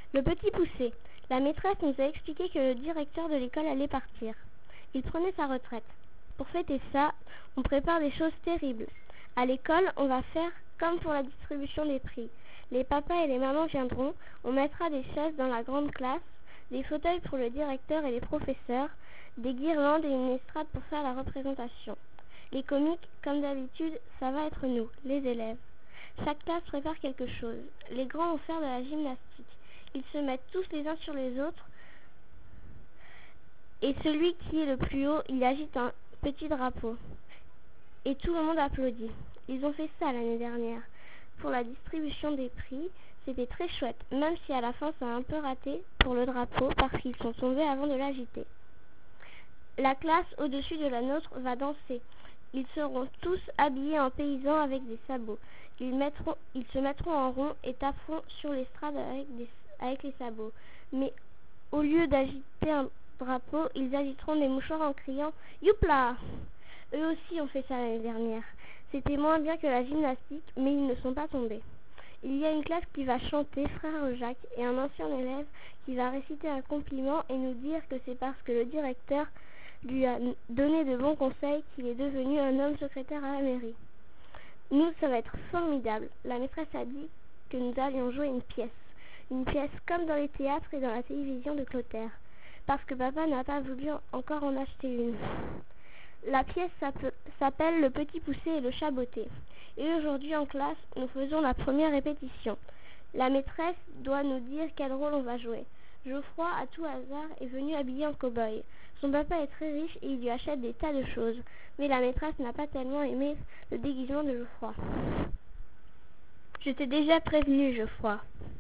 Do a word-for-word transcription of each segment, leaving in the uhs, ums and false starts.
Le petit poussé. La maîtresse nous a expliqué que le directeur de l'école allait partir. Il prenait sa retraite. Pour fêter ça, on prépare des choses terribles. À l'école, on va faire comme pour la distribution des prix. Les papas et les mamans viendront, on mettra des chaises dans la grande classe, des fauteuils pour le directeur et les professeurs, des guirlandes et une estrade pour faire la représentation. Les comiques, comme d'habitude, ça va être nous, les élèves. Chaque classe prépare quelque chose. Les grands vont faire de la gymnastique. Ils se mettent tous les uns sur les autres. Et celui qui est le plus haut, il agite un petit drapeau. Et tout le monde applaudit. Ils ont fait ça l'année dernière. Pour la distribution des prix, c'était très chouette, même si à la fin ça a un peu raté pour le drapeau parce qu'ils sont tombés avant de l'agiter. La classe au-dessus de la nôtre va danser. Ils seront tous habillés en paysans avec des sabots. Ils, mettront, ils se mettront en rond et taperont sur l'estrade avec, des, avec les sabots. Mais au lieu d'agiter un drapeau, ils agiteront des mouchoirs en criant « Youpla !» Eux aussi ont fait ça l'année dernière. C'était moins bien que la gymnastique, mais ils ne sont pas tombés. Il y a une classe qui va chanter Frère Jacques et un ancien élève qui va réciter un compliment et nous dire que c'est parce que le directeur lui a donné de bons conseils qu'il est devenu un homme secrétaire à la mairie. Nous, ça va être formidable. La maîtresse a dit que nous allions jouer une pièce. Une pièce comme dans les théâtres et dans la télévision de Clotaire. Parce que papa n'a pas voulu encore en acheter une. La pièce s'appelle Le Petit Poussé et le Chat Botté. Et aujourd'hui en classe, nous faisons la première répétition. La maîtresse doit nous dire quel rôle on va jouer. Geoffroy, à tout hasard, est venu habillé en cow-boy. Son papa est très riche et il lui achète des tas de choses. Mais la maîtresse n'a pas tellement aimé le déguisement de Geoffroy. Je t'ai déjà prévenu, Geoffroy.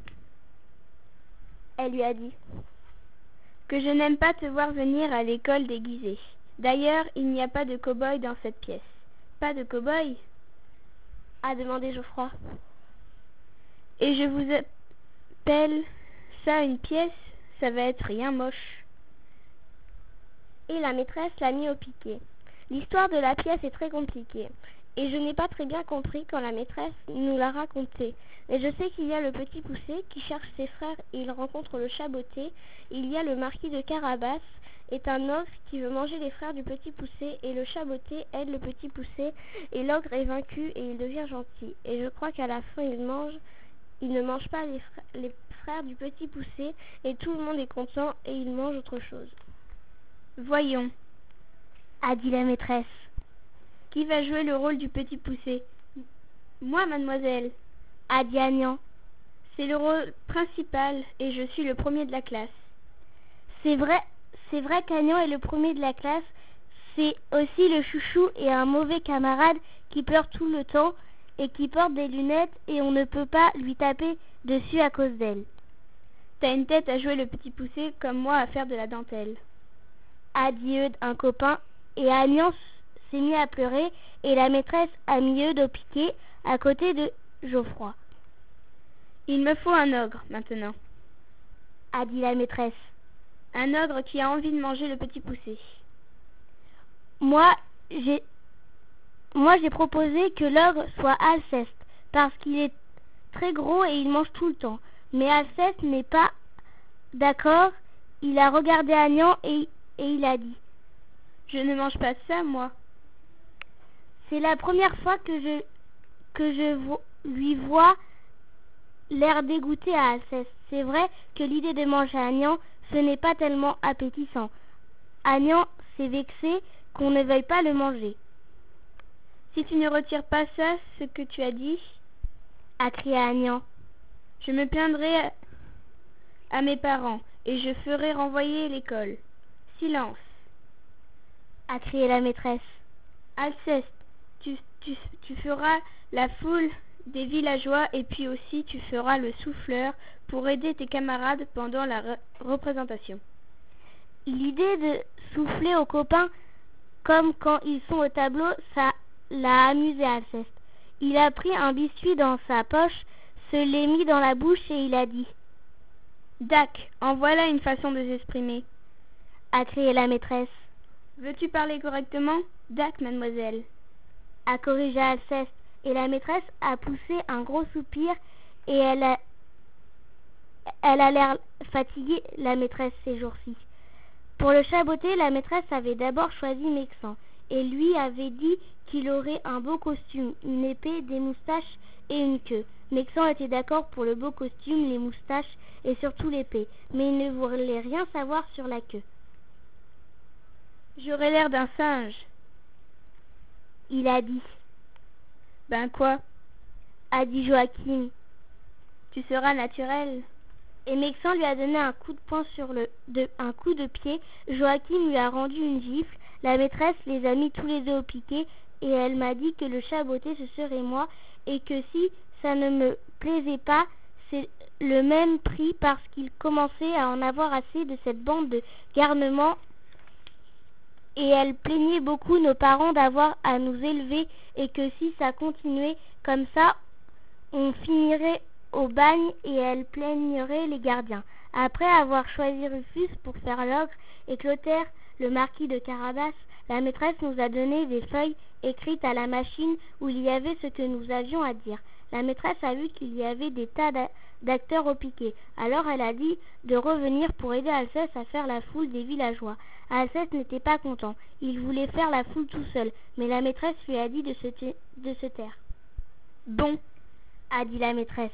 Elle lui a dit. Que je n'aime pas te voir venir à l'école déguisé. D'ailleurs, il n'y a pas de cow-boy dans cette pièce. Pas de cow-boy ? A demandé Geoffroy. Et je vous appelle ça une pièce, ça va être rien moche. Et la maîtresse l'a mis au piquet. L'histoire de la pièce est très compliquée. Et je n'ai pas très bien compris quand la maîtresse nous l'a raconté. Mais je sais qu'il y a le petit poussé qui cherche ses frères et il rencontre le chat botté. Il y a le marquis de Carabas, est un ogre qui veut manger les frères du petit poussé et le chat botté aide le petit poussé et l'ogre est vaincu et il devient gentil. Et je crois qu'à la fin il mange, il ne mange pas les frères, les frères du petit poussé et tout le monde est content et il mange autre chose. Voyons, a dit la maîtresse. Qui va jouer le rôle du petit poussé? Moi, mademoiselle, a dit Agnan. C'est le rôle principal et je suis le premier de la classe. C'est vrai, c'est vrai qu'Agnan est le premier de la classe. C'est aussi le chouchou et un mauvais camarade qui pleure tout le temps et qui porte des lunettes et on ne peut pas lui taper dessus à cause d'elle. T'as une tête à jouer le petit poussé comme moi à faire de la dentelle. A dit Eudes, un copain, et Agnan s'est mis à pleurer et la maîtresse a mis Eudes au piquet à côté de Geoffroy. Il me faut un ogre maintenant, a dit la maîtresse. Un ogre qui a envie de manger le petit poussé. Moi, j'ai moi j'ai proposé que l'ogre soit Alceste, parce qu'il est très gros et il mange tout le temps. Mais Alceste n'est pas d'accord. Il a regardé Agnan et, et il a dit: Je ne mange pas ça, moi. C'est la première fois que je que je vo lui vois l'air dégoûté à Alceste. C'est vrai que l'idée de manger Agnan, ce n'est pas tellement appétissant. Agnan s'est vexé qu'on ne veuille pas le manger. Si tu ne retires pas ça, ce que tu as dit, a crié Agnan, je me plaindrai à, à mes parents et je ferai renvoyer l'école. Silence, a crié la maîtresse. Alceste, tu, tu, tu feras la foule des villageois et puis aussi tu feras le souffleur pour aider tes camarades pendant la re représentation. L'idée de souffler aux copains comme quand ils sont au tableau, ça l'a amusé Alceste. Il a pris un biscuit dans sa poche, se l'est mis dans la bouche et il a dit: Dac, en voilà une façon de s'exprimer, a crié la maîtresse. Veux-tu parler correctement? Dac, mademoiselle, a corrigé Alceste, et la maîtresse a poussé un gros soupir et elle a, Elle a l'air fatiguée, la maîtresse, ces jours-ci. Pour le chaboter, la maîtresse avait d'abord choisi Mexan et lui avait dit qu'il aurait un beau costume, une épée, des moustaches et une queue. Mexan était d'accord pour le beau costume, les moustaches et surtout l'épée, mais il ne voulait rien savoir sur la queue. J'aurais l'air d'un singe, il a dit. Ben quoi? A dit Joachim. Tu seras naturel. Et Mexan lui a donné un coup de poing sur le, de, un coup de pied. Joachim lui a rendu une gifle. La maîtresse les a mis tous les deux au piquet et elle m'a dit que le chaboté ce serait moi et que si ça ne me plaisait pas, c'est le même prix parce qu'il commençait à en avoir assez de cette bande de garnements et elle plaignait beaucoup nos parents d'avoir à nous élever et que si ça continuait comme ça, on finirait au bagne et elle plaignerait les gardiens. Après avoir choisi Rufus pour faire l'ogre et Clotaire, le marquis de Carabas, la maîtresse nous a donné des feuilles écrites à la machine où il y avait ce que nous avions à dire. La maîtresse a vu qu'il y avait des tas d'acteurs au piquet. Alors elle a dit de revenir pour aider Alceste à faire la foule des villageois. Alceste n'était pas content. Il voulait faire la foule tout seul, mais la maîtresse lui a dit de se, de se taire. Bon, a dit la maîtresse.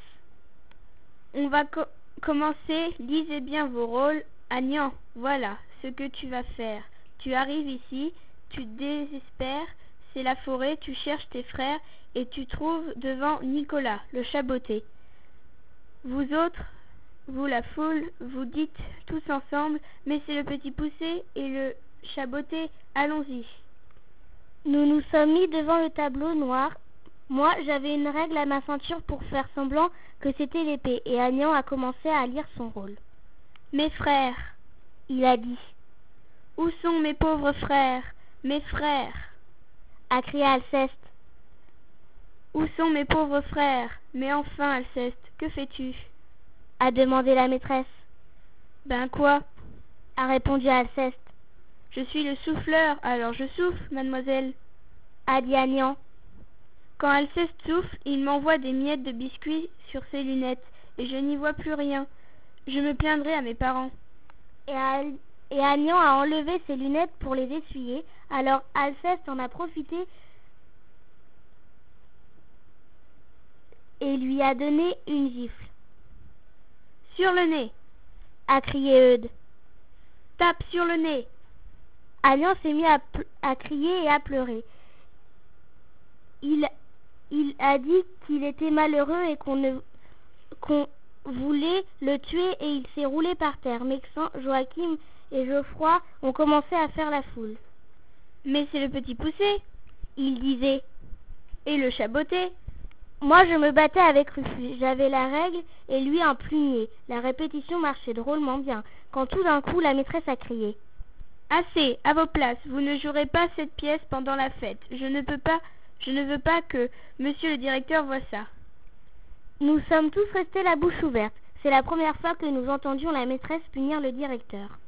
On va co commencer. Lisez bien vos rôles. Agnan, voilà ce que tu vas faire. Tu arrives ici, tu désespères, c'est la forêt, tu cherches tes frères et tu trouves devant Nicolas, le chaboté. Vous autres, vous la foule, vous dites tous ensemble, mais c'est le petit poussé et le chaboté, allons-y. Nous nous sommes mis devant le tableau noir. Moi, j'avais une règle à ma ceinture pour faire semblant que c'était l'épée, et Agnan a commencé à lire son rôle. Mes frères, il a dit. Où sont mes pauvres frères, mes frères, a crié Alceste. Où sont mes pauvres frères? Mais enfin, Alceste, que fais-tu? A demandé la maîtresse. Ben quoi? A répondu Alceste. Je suis le souffleur, alors je souffle, mademoiselle. A dit Agnan. Quand Alceste souffle, il m'envoie des miettes de biscuits sur ses lunettes, et je n'y vois plus rien. Je me plaindrai à mes parents. Et, Al et Agnan a enlevé ses lunettes pour les essuyer, alors Alceste en a profité et lui a donné une gifle. Sur le nez, a crié Eudes. Tape sur le nez. Agnan s'est mis à, à crier et à pleurer. Il, il a dit qu'il était malheureux et qu'on ne, qu'on voulait le tuer et il s'est roulé par terre. Mexan, Joachim et Geoffroy ont commencé à faire la foule. Mais c'est le petit poussé, il disait. Et le chaboté. Moi je me battais avec Rufus, j'avais la règle et lui un plumier. La répétition marchait drôlement bien, quand tout d'un coup la maîtresse a crié. Assez, à vos places, vous ne jouerez pas cette pièce pendant la fête. Je ne peux pas, je ne veux pas que monsieur le directeur voie ça. Nous sommes tous restés la bouche ouverte. C'est la première fois que nous entendions la maîtresse punir le directeur.